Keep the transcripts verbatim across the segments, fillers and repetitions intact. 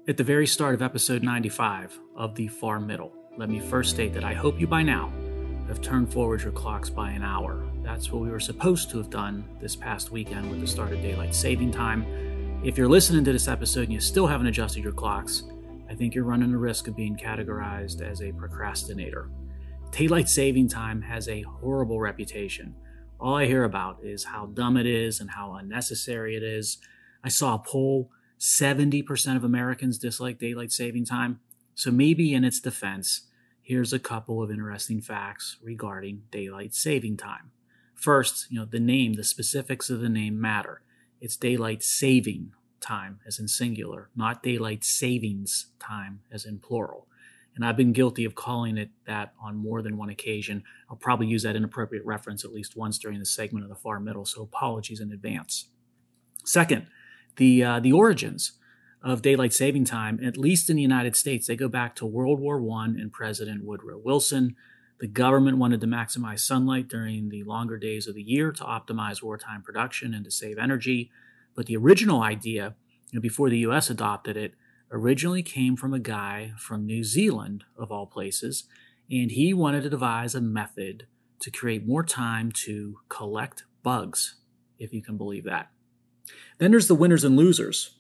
At the very start of episode ninety-five of The Far Middle, let me first state that I hope you by now have turned forward your clocks by an hour. That's what we were supposed to have done this past weekend with the start of daylight saving time. If you're listening to this episode and you still haven't adjusted your clocks, I think you're running the risk of being categorized as a procrastinator. Daylight saving time has a horrible reputation. All I hear about is how dumb it is and how unnecessary it is. I saw a poll, seventy percent of Americans dislike daylight saving time. So maybe in its defense, here's a couple of interesting facts regarding daylight saving time. First, you know, the name, the specifics of the name matter. It's daylight saving time as in singular, not daylight savings time as in plural. And I've been guilty of calling it that on more than one occasion. I'll probably use that inappropriate reference at least once during this segment of The Far Middle, so apologies in advance. Second, the uh, the origins of daylight saving time, at least in the United States, they go back to World War One and President Woodrow Wilson. The government wanted to maximize sunlight during the longer days of the year to optimize wartime production and to save energy. But the original idea, you know, before the U S adopted it, originally came from a guy from New Zealand, of all places, and he wanted to devise a method to create more time to collect bugs, if you can believe that. Then there's the winners and losers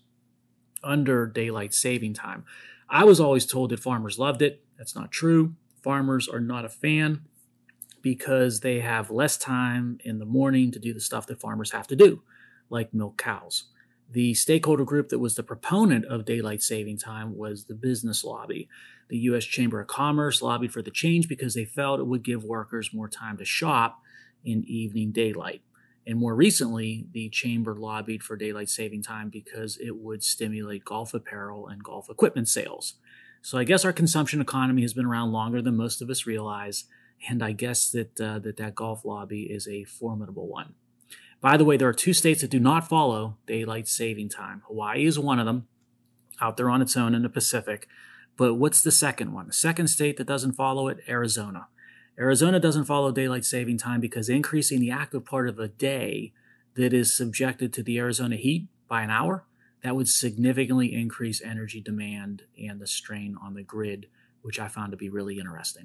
under daylight saving time. I was always told that farmers loved it. That's not true. Farmers are not a fan because they have less time in the morning to do the stuff that farmers have to do, like milk cows. The stakeholder group that was the proponent of daylight saving time was the business lobby. The U S Chamber of Commerce lobbied for the change because they felt it would give workers more time to shop in evening daylight. And more recently, the chamber lobbied for daylight saving time because it would stimulate golf apparel and golf equipment sales. So I guess our consumption economy has been around longer than most of us realize, and I guess that uh, that, that golf lobby is a formidable one. By the way, there are two states that do not follow daylight saving time. Hawaii is one of them, out there on its own in the Pacific. But what's the second one? The second state that doesn't follow it, Arizona. Arizona doesn't follow daylight saving time because increasing the active part of a day that is subjected to the Arizona heat by an hour, that would significantly increase energy demand and the strain on the grid, which I found to be really interesting.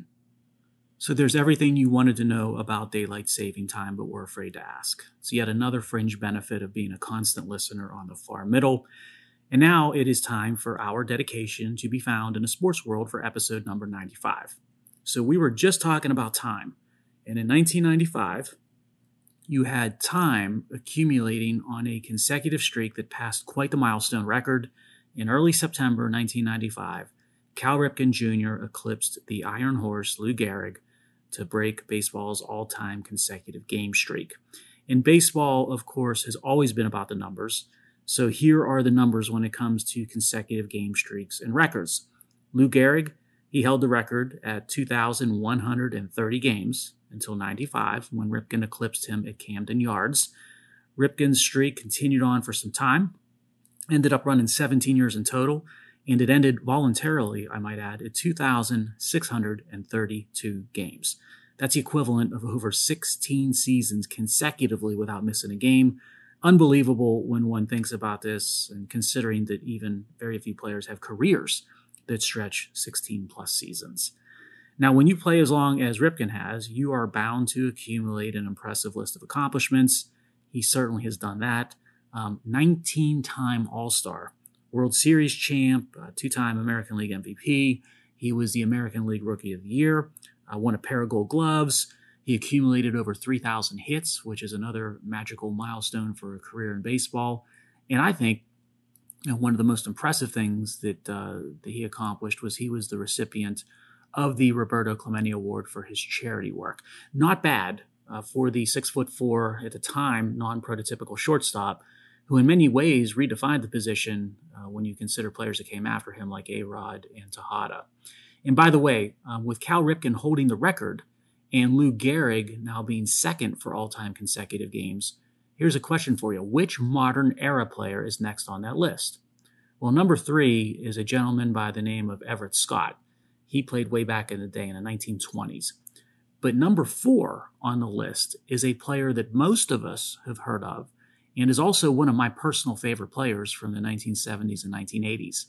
So there's everything you wanted to know about daylight saving time, but were afraid to ask. It's yet another fringe benefit of being a constant listener on The Far Middle. And now it is time for our dedication to be found in the sports world for episode number ninety-five. So we were just talking about time. And in nineteen ninety-five, you had time accumulating on a consecutive streak that passed quite the milestone record. In early September nineteen ninety-five, Cal Ripken Junior eclipsed the Iron Horse Lou Gehrig to break baseball's all-time consecutive game streak. And baseball, of course, has always been about the numbers. So here are the numbers when it comes to consecutive game streaks and records. Lou Gehrig, he held the record at two thousand one hundred thirty games until ninety-five, when Ripken eclipsed him at Camden Yards. Ripken's streak continued on for some time, ended up running seventeen years in total, and it ended voluntarily, I might add, at two thousand six hundred thirty-two games. That's the equivalent of over sixteen seasons consecutively without missing a game. Unbelievable when one thinks about this, and considering that even very few players have careers that stretch sixteen plus seasons. Now, when you play as long as Ripken has, you are bound to accumulate an impressive list of accomplishments. He certainly has done that. Um, nineteen-time All-Star, World Series champ, uh, two-time American League M V P. He was the American League Rookie of the Year, uh, won a pair of gold gloves. He accumulated over three thousand hits, which is another magical milestone for a career in baseball. And I think you know, one of the most impressive things that, uh, that he accomplished was he was the recipient of the Roberto Clemente Award for his charity work. Not bad uh, for the six foot four at the time non-prototypical shortstop, who in many ways redefined the position uh, when you consider players that came after him like A-Rod and Tejada. And by the way, um, with Cal Ripken holding the record and Lou Gehrig now being second for all-time consecutive games, here's a question for you. Which modern era player is next on that list? Well, number three is a gentleman by the name of Everett Scott. He played way back in the day in the nineteen twenties. But number four on the list is a player that most of us have heard of and is also one of my personal favorite players from the nineteen seventies and nineteen eighties.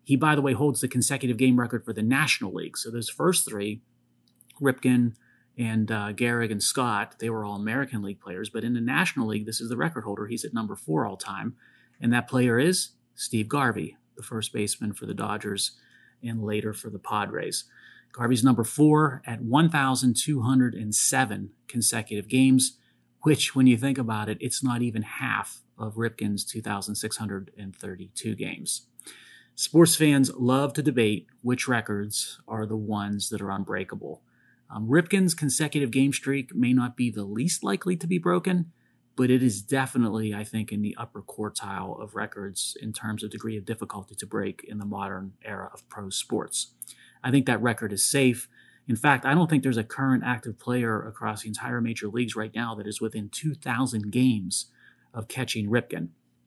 He, by the way, holds the consecutive game record for the National League. So those first three, Ripken and uh, Gehrig and Scott, they were all American League players. But in the National League, this is the record holder. He's at number four all time. And that player is Steve Garvey, the first baseman for the Dodgers and later for the Padres. Garvey's number four at one thousand two hundred seven consecutive games, which, when you think about it, it's not even half of Ripken's two thousand six hundred thirty-two games. Sports fans love to debate which records are the ones that are unbreakable. Um, Ripken's consecutive game streak may not be the least likely to be broken, but it is definitely, I think, in the upper quartile of records in terms of degree of difficulty to break in the modern era of pro sports. I think that record is safe. In fact, I don't think there's a current active player across the entire major leagues right now that is within two thousand games of catching Ripken.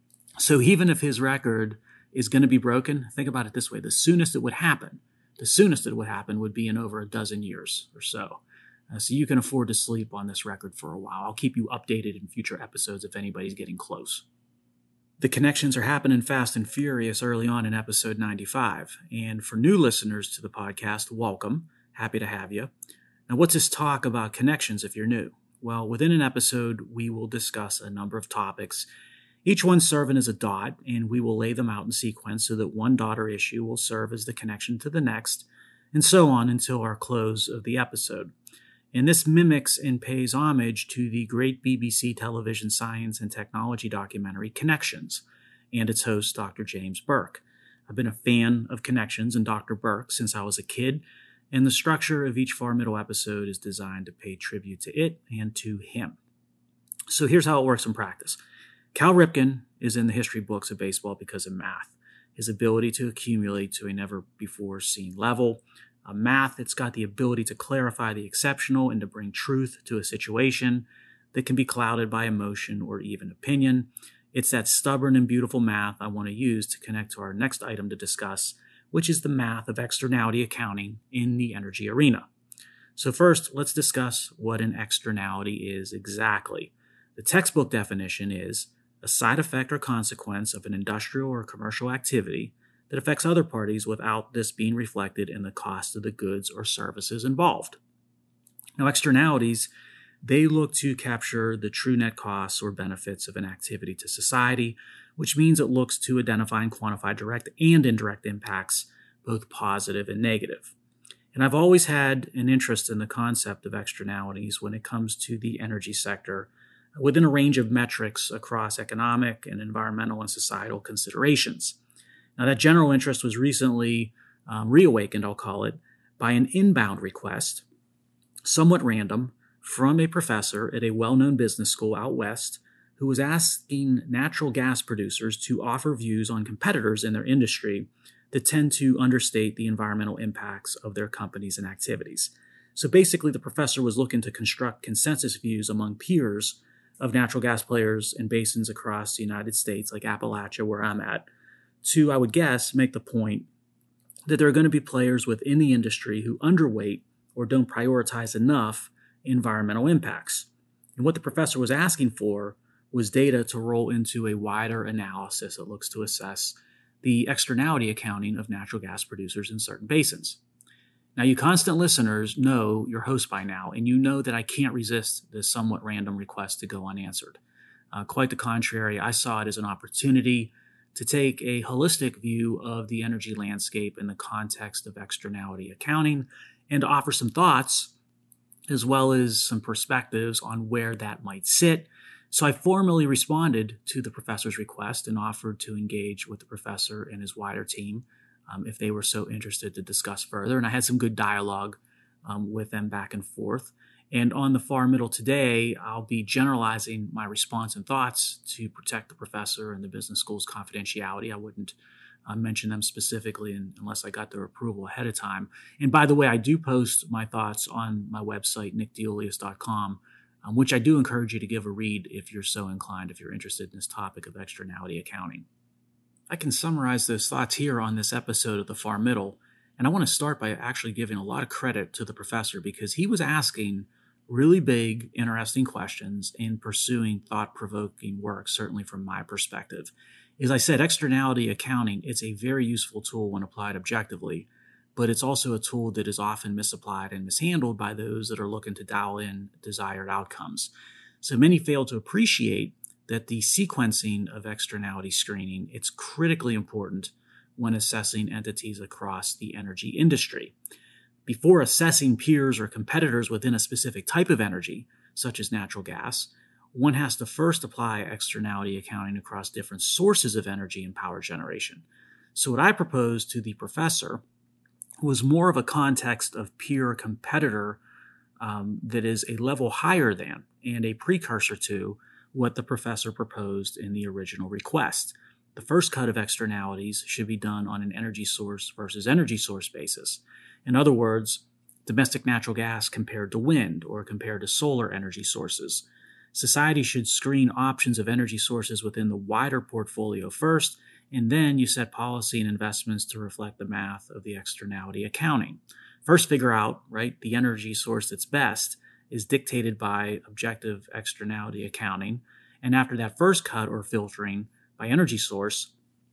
So even if his record is going to be broken, think about it this way. The soonest it would happen, the soonest it would happen would be in over a dozen years or so. Uh, so you can afford to sleep on this record for a while. I'll keep you updated in future episodes if anybody's getting close. The connections are happening fast and furious early on in episode ninety-five. And for new listeners to the podcast, welcome. Happy to have you. Now, what's this talk about connections if you're new? Well, within an episode, we will discuss a number of topics, each one serving as a dot, and we will lay them out in sequence so that one dot or issue will serve as the connection to the next, and so on until our close of the episode. And this mimics and pays homage to the great B B C television science and technology documentary Connections and its host, Doctor James Burke. I've been a fan of Connections and Doctor Burke since I was a kid, and the structure of each Far Middle episode is designed to pay tribute to it and to him. So here's how it works in practice. Cal Ripken is in the history books of baseball because of math, his ability to accumulate to a never-before-seen level. Uh, math, it's got the ability to clarify the exceptional and to bring truth to a situation that can be clouded by emotion or even opinion. It's that stubborn and beautiful math I want to use to connect to our next item to discuss, which is the math of externality accounting in the energy arena. So first, let's discuss what an externality is exactly. The textbook definition is a side effect or consequence of an industrial or commercial activity that affects other parties without this being reflected in the cost of the goods or services involved. Now, externalities, they look to capture the true net costs or benefits of an activity to society, which means it looks to identify and quantify direct and indirect impacts, both positive and negative. And I've always had an interest in the concept of externalities when it comes to the energy sector, within a range of metrics across economic and environmental and societal considerations. Now, that general interest was recently um, reawakened, I'll call it, by an inbound request, somewhat random, from a professor at a well-known business school out west who was asking natural gas producers to offer views on competitors in their industry that tend to understate the environmental impacts of their companies and activities. So basically, the professor was looking to construct consensus views among peers of natural gas players in basins across the United States, like Appalachia, where I'm at, to, I would guess, make the point that there are going to be players within the industry who underweight or don't prioritize enough environmental impacts. And what the professor was asking for was data to roll into a wider analysis that looks to assess the externality accounting of natural gas producers in certain basins. Now, you constant listeners know your host by now, and you know that I can't resist this somewhat random request to go unanswered. Uh, quite the contrary, I saw it as an opportunity to take a holistic view of the energy landscape in the context of externality accounting and to offer some thoughts as well as some perspectives on where that might sit. So I formally responded to the professor's request and offered to engage with the professor and his wider team um, if they were so interested to discuss further. And I had some good dialogue um, with them back and forth. And on the Far Middle today, I'll be generalizing my response and thoughts to protect the professor and the business school's confidentiality. I wouldn't uh, mention them specifically unless I got their approval ahead of time. And by the way, I do post my thoughts on my website, nick deulius dot com, um, which I do encourage you to give a read if you're so inclined, if you're interested in this topic of externality accounting. I can summarize those thoughts here on this episode of the Far Middle. And I want to start by actually giving a lot of credit to the professor because he was asking really big, interesting questions and pursuing thought-provoking work, certainly from my perspective. As I said, externality accounting, it's a very useful tool when applied objectively, but it's also a tool that is often misapplied and mishandled by those that are looking to dial in desired outcomes. So many fail to appreciate that the sequencing of externality screening, it's critically important when assessing entities across the energy industry. Before assessing peers or competitors within a specific type of energy, such as natural gas, one has to first apply externality accounting across different sources of energy and power generation. So what I proposed to the professor was more of a context of peer competitor um, that is a level higher than and a precursor to what the professor proposed in the original request. The first cut of externalities should be done on an energy source versus energy source basis. In other words, domestic natural gas compared to wind or compared to solar energy sources. Society should screen options of energy sources within the wider portfolio first, and then you set policy and investments to reflect the math of the externality accounting. First, figure out, right, the energy source that's best is dictated by objective externality accounting, and after that first cut or filtering by energy source,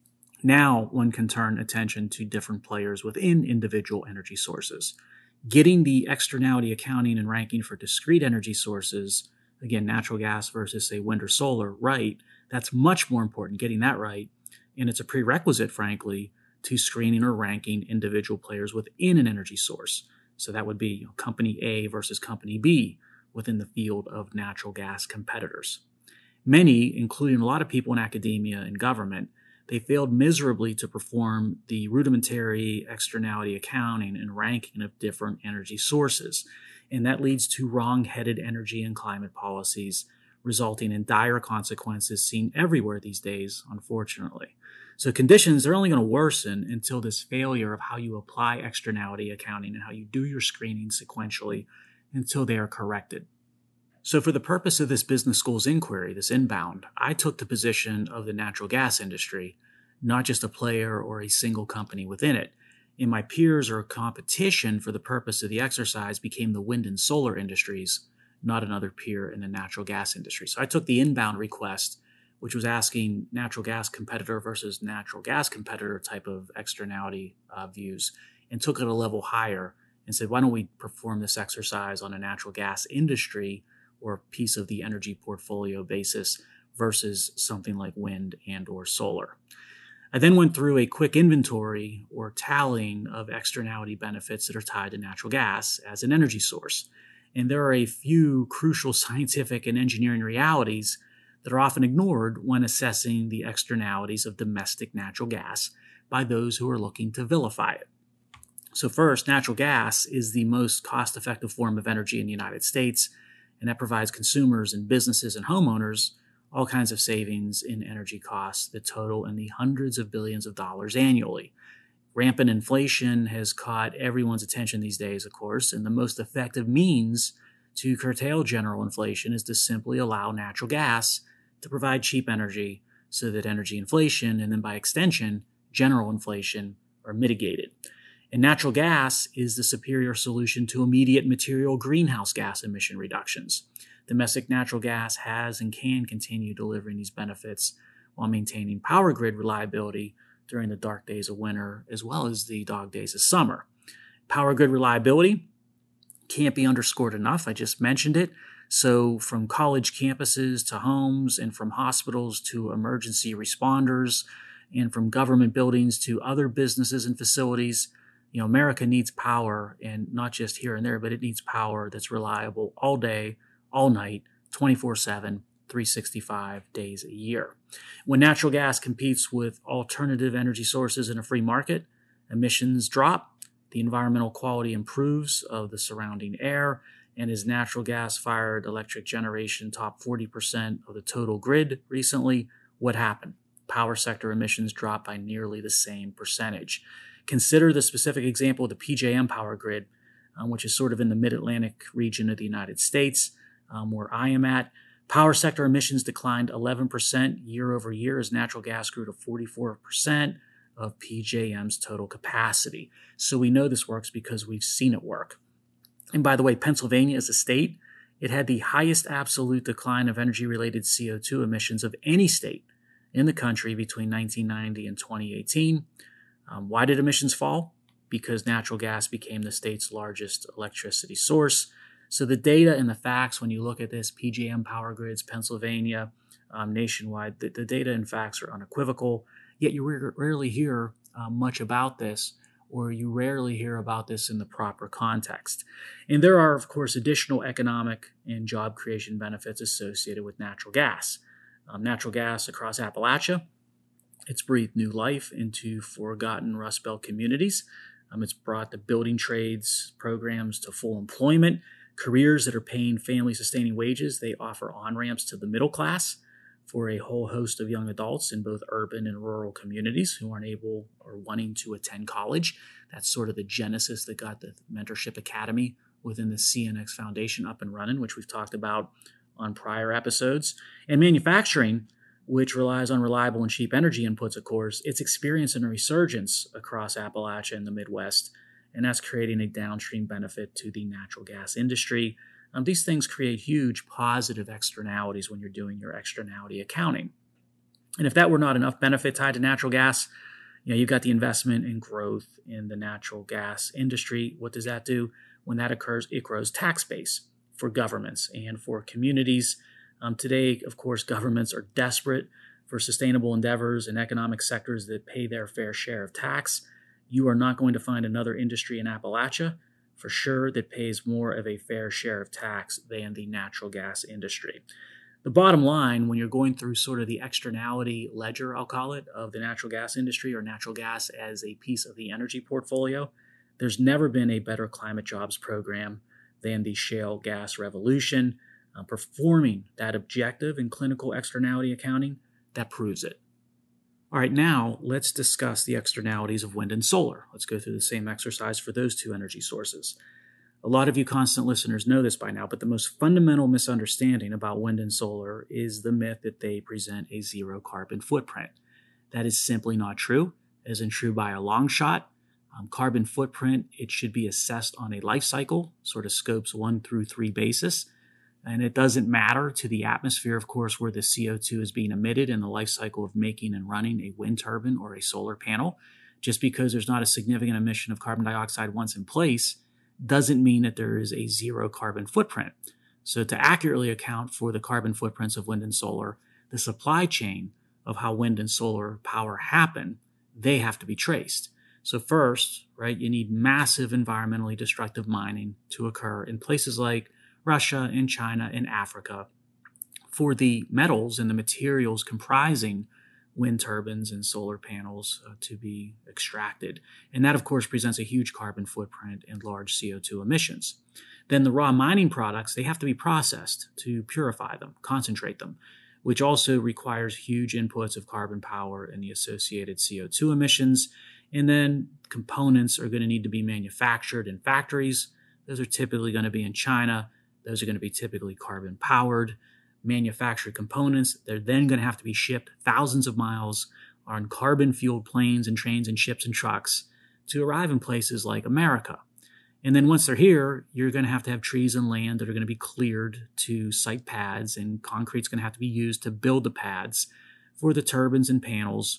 now one can turn attention to different players within individual energy sources. Getting the externality accounting and ranking for discrete energy sources, again, natural gas versus, say, wind or solar, right, that's much more important, getting that right. And it's a prerequisite, frankly, to screening or ranking individual players within an energy source. So that would be, you know, company A versus company B within the field of natural gas competitors. Many, including a lot of people in academia and government, they failed miserably to perform the rudimentary externality accounting and ranking of different energy sources. And that leads to wrong-headed energy and climate policies, resulting in dire consequences seen everywhere these days, unfortunately. So conditions are only going to worsen until this failure of how you apply externality accounting and how you do your screening sequentially until they are corrected. So for the purpose of this business school's inquiry, this inbound, I took the position of the natural gas industry, not just a player or a single company within it. And my peers or competition for the purpose of the exercise became the wind and solar industries, not another peer in the natural gas industry. So I took the inbound request, which was asking natural gas competitor versus natural gas competitor type of externality uh, views, and took it a level higher and said, why don't we perform this exercise on a natural gas industry or piece of the energy portfolio basis versus something like wind and or solar. I then went through a quick inventory or tallying of externality benefits that are tied to natural gas as an energy source. And there are a few crucial scientific and engineering realities that are often ignored when assessing the externalities of domestic natural gas by those who are looking to vilify it. So first, natural gas is the most cost-effective form of energy in the United States, and that provides consumers and businesses and homeowners all kinds of savings in energy costs that total in the hundreds of billions of dollars annually. Rampant inflation has caught everyone's attention these days, of course, and the most effective means to curtail general inflation is to simply allow natural gas to provide cheap energy so that energy inflation, and then by extension, general inflation, are mitigated. And natural gas is the superior solution to immediate material greenhouse gas emission reductions. Domestic natural gas has and can continue delivering these benefits while maintaining power grid reliability during the dark days of winter as well as the dog days of summer. Power grid reliability can't be underscored enough. I just mentioned it. So from college campuses to homes and from hospitals to emergency responders and from government buildings to other businesses and facilities, you know, America needs power, and not just here and there, but it needs power that's reliable all day, all night, twenty-four seven, three hundred sixty-five days a year. When natural gas competes with alternative energy sources in a free market, emissions drop, the environmental quality improves of the surrounding air, and as natural gas-fired electric generation topped forty percent of the total grid recently, what happened? Power sector emissions dropped by nearly the same percentage. Consider the specific example of the P J M power grid, um, which is sort of in the mid-Atlantic region of the United States, um, where I am at. Power sector emissions declined eleven percent year over year as natural gas grew to forty-four percent of P J M's total capacity. So we know this works because we've seen it work. And by the way, Pennsylvania as a state, it had the highest absolute decline of energy-related C O two emissions of any state in the country between nineteen ninety and twenty eighteen. Um, why did emissions fall? Because natural gas became the state's largest electricity source. So the data and the facts, when you look at this, P J M Power Grids, Pennsylvania, um, nationwide, the, the data and facts are unequivocal, yet you re- rarely hear uh, much about this, or you rarely hear about this in the proper context. And there are, of course, additional economic and job creation benefits associated with natural gas. Um, natural gas across Appalachia, it's breathed new life into forgotten Rust Belt communities. Um, it's brought the building trades programs to full employment, careers that are paying family-sustaining wages. They offer on-ramps to the middle class for a whole host of young adults in both urban and rural communities who aren't able or wanting to attend college. That's sort of the genesis that got the Mentorship Academy within the C N X Foundation up and running, which we've talked about on prior episodes. And manufacturing, which relies on reliable and cheap energy inputs, of course, it's experiencing a resurgence across Appalachia and the Midwest, and that's creating a downstream benefit to the natural gas industry. Um, these things create huge positive externalities when you're doing your externality accounting. And if that were not enough benefit tied to natural gas, you know, you've got the investment and growth in the natural gas industry. What does that do? When that occurs, it grows tax base for governments and for communities. Um, today, of course, governments are desperate for sustainable endeavors and economic sectors that pay their fair share of tax. You are not going to find another industry in Appalachia, for sure, that pays more of a fair share of tax than the natural gas industry. The bottom line, when you're going through sort of the externality ledger, I'll call it, of the natural gas industry or natural gas as a piece of the energy portfolio, there's never been a better climate jobs program than the shale gas revolution. Uh, performing that objective and clinical externality accounting, that proves it. All right, now let's discuss the externalities of wind and solar. Let's go through the same exercise for those two energy sources. A lot of you constant listeners know this by now, but the most fundamental misunderstanding about wind and solar is the myth that they present a zero carbon footprint. That is simply not true, as in true by a long shot. Um, carbon footprint, it should be assessed on a life cycle, sort of scopes one through three basis. And it doesn't matter to the atmosphere, of course, where the C O two is being emitted in the life cycle of making and running a wind turbine or a solar panel. Just because there's not a significant emission of carbon dioxide once in place doesn't mean that there is a zero carbon footprint. So to accurately account for the carbon footprints of wind and solar, the supply chain of how wind and solar power happen, they have to be traced. So first, right, you need massive environmentally destructive mining to occur in places like Russia and China and Africa for the metals and the materials comprising wind turbines and solar panels uh, to be extracted. And that, of course, presents a huge carbon footprint and large C O two emissions. Then the raw mining products, they have to be processed to purify them, concentrate them, which also requires huge inputs of carbon power and the associated C O two emissions. And then components are going to need to be manufactured in factories. Those are typically going to be in China. Those are going to be typically carbon powered, manufactured components. They're then going to have to be shipped thousands of miles on carbon fueled planes and trains and ships and trucks to arrive in places like America. And then once they're here, you're going to have to have trees and land that are going to be cleared to site pads, and concrete's going to have to be used to build the pads for the turbines and panels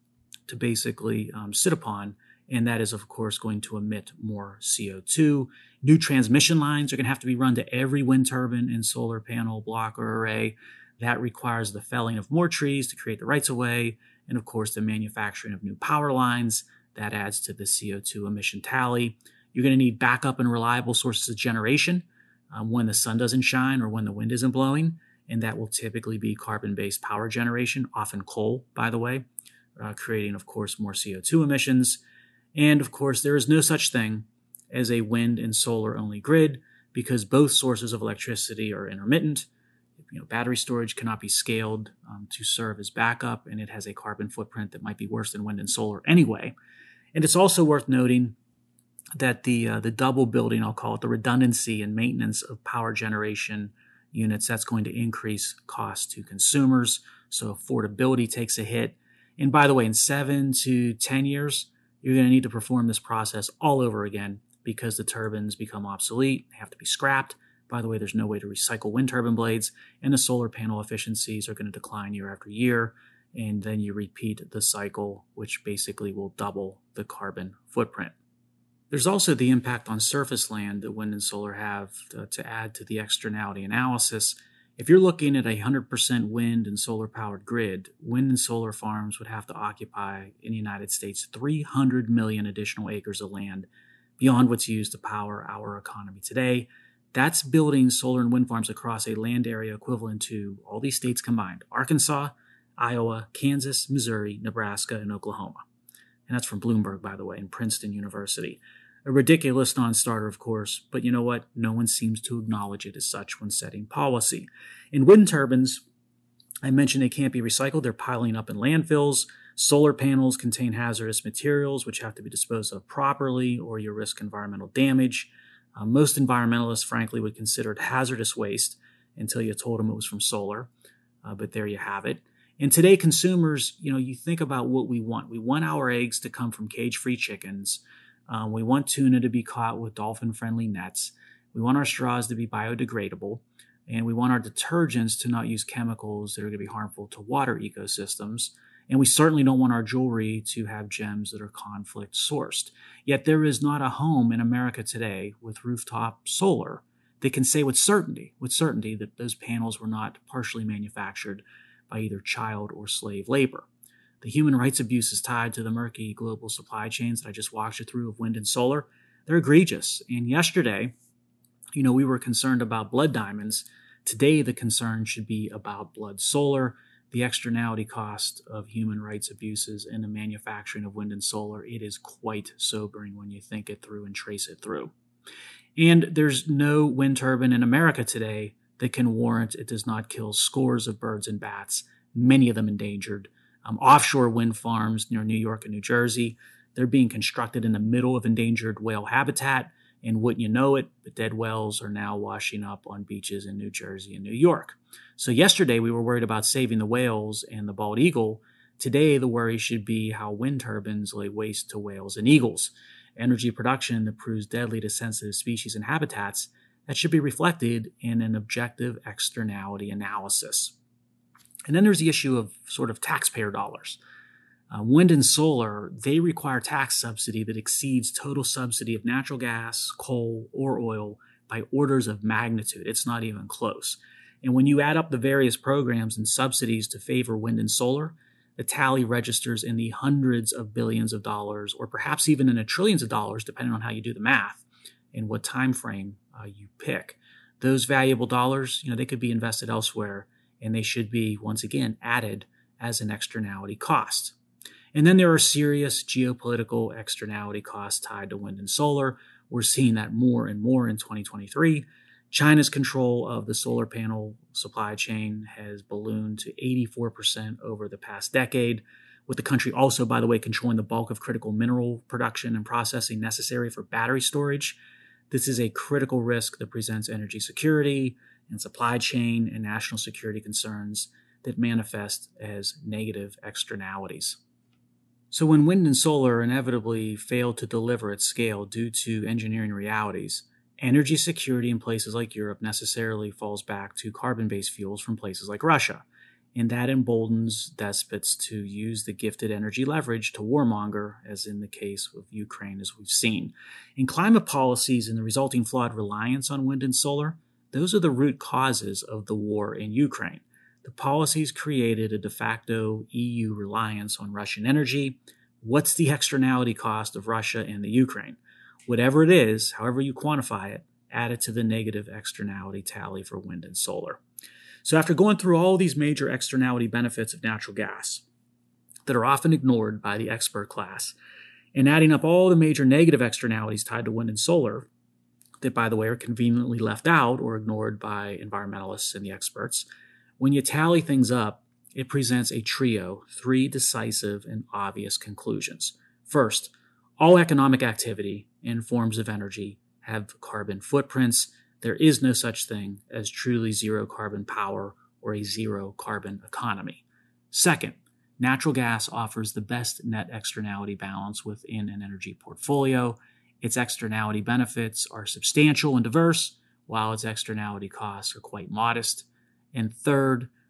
to basically um, sit upon. And that is, of course, going to emit more C O two. New transmission lines are going to have to be run to every wind turbine and solar panel block or array. That requires the felling of more trees to create the rights-of-way, and, of course, the manufacturing of new power lines. That adds to the C O two emission tally. You're going to need backup and reliable sources of generation um, when the sun doesn't shine or when the wind isn't blowing, and that will typically be carbon-based power generation, often coal, by the way, uh, creating, of course, more C O two emissions. And, of course, there is no such thing as a wind and solar-only grid because both sources of electricity are intermittent. You know, battery storage cannot be scaled um, to serve as backup, and it has a carbon footprint that might be worse than wind and solar anyway. And it's also worth noting that the uh, the double building, I'll call it, the redundancy and maintenance of power generation units, that's going to increase costs to consumers. So affordability takes a hit. And by the way, in seven to ten years, you're going to need to perform this process all over again because the turbines become obsolete, they have to be scrapped. By the way, there's no way to recycle wind turbine blades, and the solar panel efficiencies are going to decline year after year. and then you repeat the cycle, which basically will double the carbon footprint. There's also the impact on surface land that wind and solar have to, to add to the externality analysis. If you're looking at a one hundred percent wind and solar-powered grid, wind and solar farms would have to occupy, in the United States, three hundred million additional acres of land beyond what's used to power our economy today. That's building solar and wind farms across a land area equivalent to all these states combined: Arkansas, Iowa, Kansas, Missouri, Nebraska, and Oklahoma. And that's from Bloomberg, by the way, and Princeton University. A ridiculous non-starter, of course, but you know what? No one seems to acknowledge it as such when setting policy. In wind turbines, I mentioned they can't be recycled. They're piling up in landfills. Solar panels contain hazardous materials which have to be disposed of properly, or you risk environmental damage. Uh, most environmentalists, frankly, would consider it hazardous waste until you told them it was from solar. Uh, but there you have it. And today, consumers, you know, you think about what we want. We want our eggs to come from cage-free chickens. Um, we want tuna to be caught with dolphin-friendly nets. We want our straws to be biodegradable. And we want our detergents to not use chemicals that are going to be harmful to water ecosystems. And we certainly don't want our jewelry to have gems that are conflict sourced. Yet there is not a home in America today with rooftop solar that can say with certainty, with certainty that those panels were not partially manufactured by either child or slave labor. The human rights abuses tied to the murky global supply chains that I just walked you through of wind and solar, they're egregious. And yesterday, you know, we were concerned about blood diamonds. Today, the concern should be about blood solar, the externality cost of human rights abuses in the manufacturing of wind and solar. It is quite sobering when you think it through and trace it through. And there's no wind turbine in America today that can warrant it does not kill scores of birds and bats, many of them endangered. Um, offshore wind farms near New York and New Jersey, they're being constructed in the middle of endangered whale habitat. And wouldn't you know it, the dead whales are now washing up on beaches in New Jersey and New York. So yesterday we were worried about saving the whales and the bald eagle. Today the worry should be how wind turbines lay waste to whales and eagles. Energy production that proves deadly to sensitive species and habitats, that should be reflected in an objective externality analysis. And then there's the issue of sort of taxpayer dollars. Uh, wind and solar, they require tax subsidy that exceeds total subsidy of natural gas, coal, or oil by orders of magnitude. It's not even close. And when you add up the various programs and subsidies to favor wind and solar, the tally registers in the hundreds of billions of dollars, or perhaps even in the trillions of dollars, depending on how you do the math and what time frame uh, you pick. Those valuable dollars, you know, they could be invested elsewhere, and they should be, once again, added as an externality cost. And then there are serious geopolitical externality costs tied to wind and solar. We're seeing that more and more in twenty twenty-three. China's control of the solar panel supply chain has ballooned to eighty-four percent over the past decade, with the country also, by the way, controlling the bulk of critical mineral production and processing necessary for battery storage. This is a critical risk that presents energy security and supply chain and national security concerns that manifest as negative externalities. So when wind and solar inevitably fail to deliver at scale due to engineering realities, energy security in places like Europe necessarily falls back to carbon-based fuels from places like Russia. And that emboldens despots to use the gifted energy leverage to warmonger, as in the case of Ukraine, as we've seen. In climate policies and the resulting flawed reliance on wind and solar, those are the root causes of the war in Ukraine. The policies created a de facto E U reliance on Russian energy. What's the externality cost of Russia and the Ukraine? Whatever it is, however you quantify it, add it to the negative externality tally for wind and solar. So after going through all these major externality benefits of natural gas that are often ignored by the expert class, and adding up all the major negative externalities tied to wind and solar, that, by the way, are conveniently left out or ignored by environmentalists and the experts, when you tally things up, it presents a trio, three decisive and obvious conclusions. First, all economic activity and forms of energy have carbon footprints. There is no such thing as truly zero carbon power or a zero carbon economy. Second, natural gas offers the best net externality balance within an energy portfolio. Its externality benefits are substantial and diverse, while its externality costs are quite modest. And third,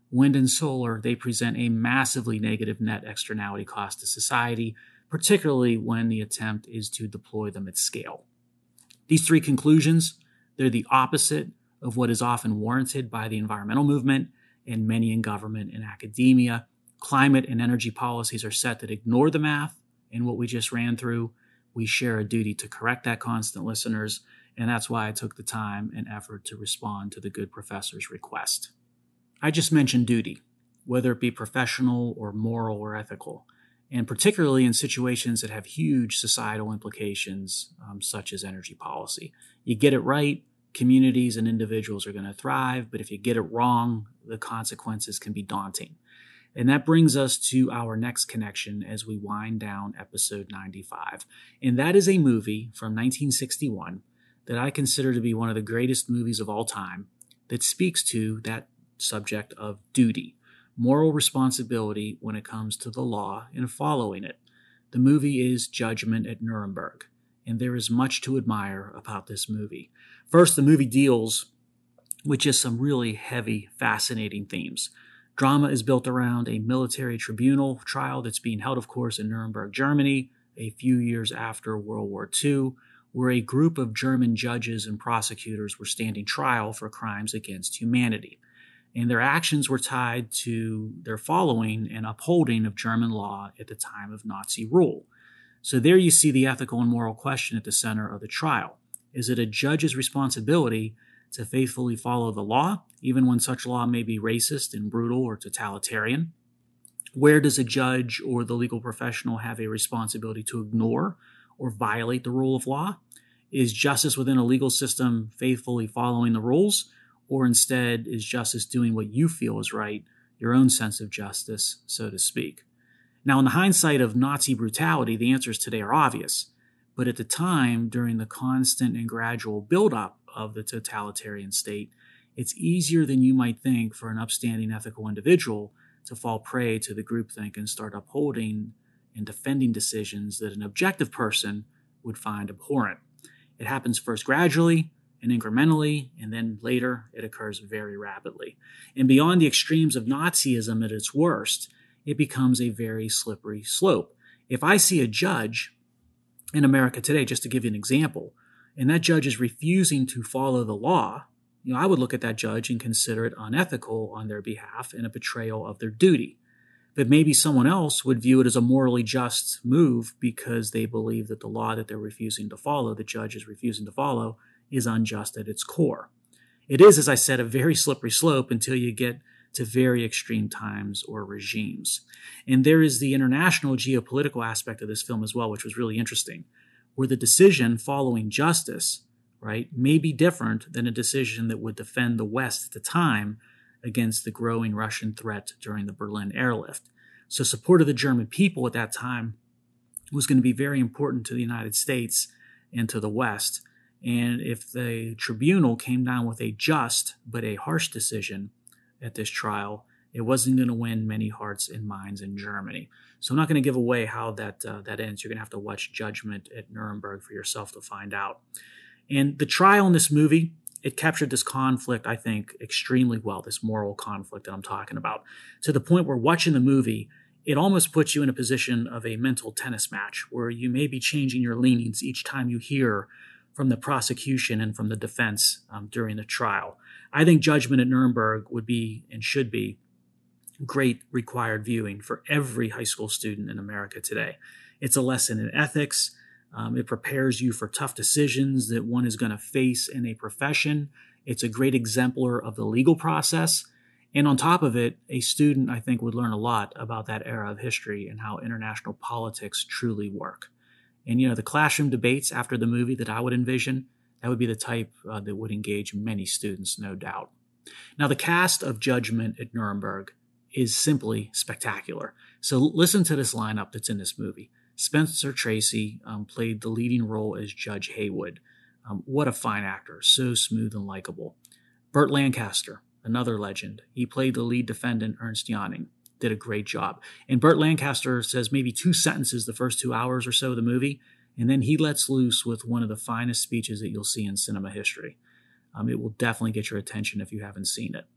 Wind and solar, they present a massively negative net externality cost to society, particularly when the attempt is to deploy them at scale. These three conclusions, they're the opposite of what is often warranted by the environmental movement and many in government and academia. Climate and energy policies are set that ignore the math and what we just ran through. We share a duty to correct that, constant listeners, and that's why I took the time and effort to respond to the good professor's request. I just mentioned duty, whether it be professional or moral or ethical, and particularly in situations that have huge societal implications, um, such as energy policy. You get it right, communities and individuals are going to thrive, but if you get it wrong, the consequences can be daunting. And that brings us to our next connection as we wind down episode ninety-five. And that is a movie from nineteen sixty-one that I consider to be one of the greatest movies of all time that speaks to that subject of duty, moral responsibility when it comes to the law and following it. The movie is Judgment at Nuremberg, and there is much to admire about this movie. First, the movie deals with just some really heavy, fascinating themes. Drama is built around a military tribunal trial that's being held, of course, in Nuremberg, Germany, a few years after World War Two, where a group of German judges and prosecutors were standing trial for crimes against humanity. And their actions were tied to their following and upholding of German law at the time of Nazi rule. So there you see the ethical and moral question at the center of the trial. Is it a judge's responsibility to faithfully follow the law, even when such law may be racist and brutal or totalitarian? Where does a judge or the legal professional have a responsibility to ignore or violate the rule of law? Is justice within a legal system faithfully following the rules? Or instead, is justice doing what you feel is right, your own sense of justice, so to speak? Now, in the hindsight of Nazi brutality, the answers today are obvious. But at the time, during the constant and gradual buildup of the totalitarian state, it's easier than you might think for an upstanding ethical individual to fall prey to the groupthink and start upholding and defending decisions that an objective person would find abhorrent. It happens first gradually and incrementally, and then later it occurs very rapidly. And beyond the extremes of Nazism at its worst, it becomes a very slippery slope. If I see a judge in America today, just to give you an example, and that judge is refusing to follow the law, you know, I would look at that judge and consider it unethical on their behalf and a betrayal of their duty. But maybe someone else would view it as a morally just move because they believe that the law that they're refusing to follow, the judge is refusing to follow, is unjust at its core. It is, as I said, a very slippery slope until you get to very extreme times or regimes. And there is the international geopolitical aspect of this film as well, which was really interesting, where the decision following justice, right, may be different than a decision that would defend the West at the time against the growing Russian threat during the Berlin airlift. So support of the German people at that time was going to be very important to the United States and to the West. And if the tribunal came down with a just but a harsh decision at this trial, it wasn't going to win many hearts and minds in Germany. So I'm not going to give away how that uh, that ends. You're going to have to watch Judgment at Nuremberg for yourself to find out. And the trial in this movie, it captured this conflict, I think, extremely well, this moral conflict that I'm talking about, to the point where watching the movie, it almost puts you in a position of a mental tennis match where you may be changing your leanings each time you hear from the prosecution and from the defense um, during the trial. I think Judgment at Nuremberg would be and should be great required viewing for every high school student in America today. It's a lesson in ethics. Um, it prepares you for tough decisions that one is going to face in a profession. It's a great exemplar of the legal process. And on top of it, a student, I think, would learn a lot about that era of history and how international politics truly work. And, you know, the classroom debates after the movie that I would envision, that would be the type uh, that would engage many students, no doubt. Now, the cast of Judgment at Nuremberg is simply spectacular. So listen to this lineup that's in this movie. Spencer Tracy um, played the leading role as Judge Haywood. Um, what a fine actor, so smooth and likable. Burt Lancaster, another legend. He played the lead defendant, Ernst Janning. Did a great job. And Burt Lancaster says maybe two sentences the first two hours or so of the movie, and then he lets loose with one of the finest speeches that you'll see in cinema history. Um, it will definitely get your attention if you haven't seen it.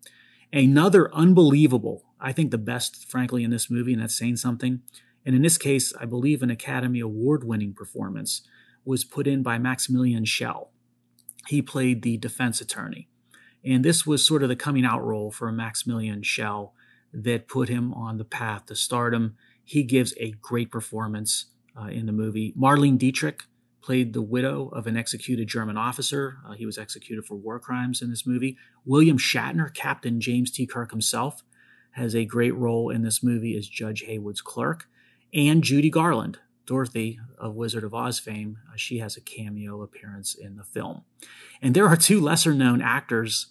Another unbelievable, I think the best, frankly, in this movie, and that's saying something, and in this case, I believe an Academy Award-winning performance, was put in by Maximilian Schell. He played the defense attorney. And this was sort of the coming out role for Maximilian Schell that put him on the path to stardom. He gives a great performance uh, in the movie. Marlene Dietrich played the widow of an executed German officer. Uh, he was executed for war crimes in this movie. William Shatner, Captain James T. Kirk himself, has a great role in this movie as Judge Haywood's clerk. And Judy Garland, Dorothy of Wizard of Oz fame, uh, she has a cameo appearance in the film. And there are two lesser-known actors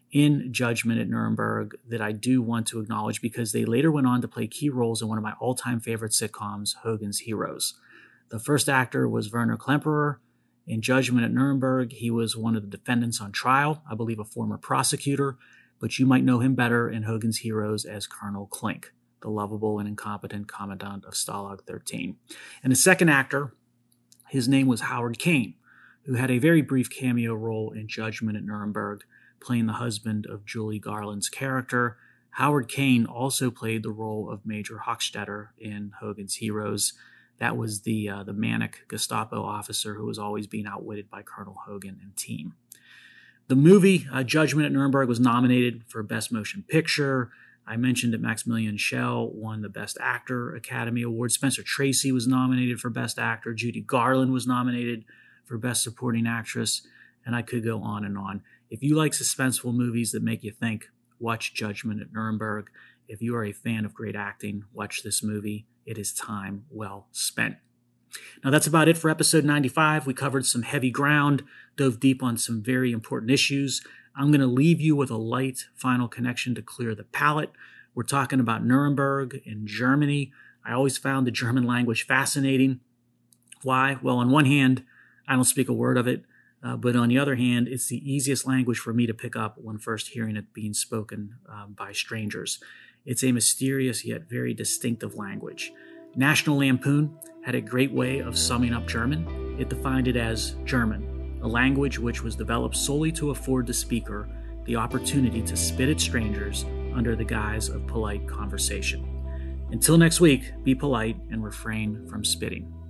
in Judgment at Nuremberg that I do want to acknowledge because they later went on to play key roles in one of my all-time favorite sitcoms, Hogan's Heroes. The first actor was Werner Klemperer. In Judgment at Nuremberg, he was one of the defendants on trial, I believe a former prosecutor, but you might know him better in Hogan's Heroes as Colonel Klink, the lovable and incompetent commandant of Stalag thirteen. And the second actor, his name was Howard Kane, who had a very brief cameo role in Judgment at Nuremberg, playing the husband of Julie Garland's character. Howard Kane also played the role of Major Hochstetter in Hogan's Heroes. That was the uh, the manic Gestapo officer who was always being outwitted by Colonel Hogan and team. The movie uh, Judgment at Nuremberg was nominated for Best Motion Picture. I mentioned that Maximilian Schell won the Best Actor Academy Award. Spencer Tracy was nominated for Best Actor. Judy Garland was nominated for Best Supporting Actress. And I could go on and on. If you like suspenseful movies that make you think, watch Judgment at Nuremberg. If you are a fan of great acting, watch this movie. It is time well spent. Now that's about it for episode ninety-five. We covered some heavy ground, dove deep on some very important issues. I'm going to leave you with a light final connection to clear the palate. We're talking about Nuremberg in Germany. I always found the German language fascinating. Why? Well, on one hand, I don't speak a word of it. Uh, but on the other hand, it's the easiest language for me to pick up when first hearing it being spoken um, by strangers. It's a mysterious yet very distinctive language. National Lampoon had a great way of summing up German. It defined it as German, a language which was developed solely to afford the speaker the opportunity to spit at strangers under the guise of polite conversation. Until next week, be polite and refrain from spitting.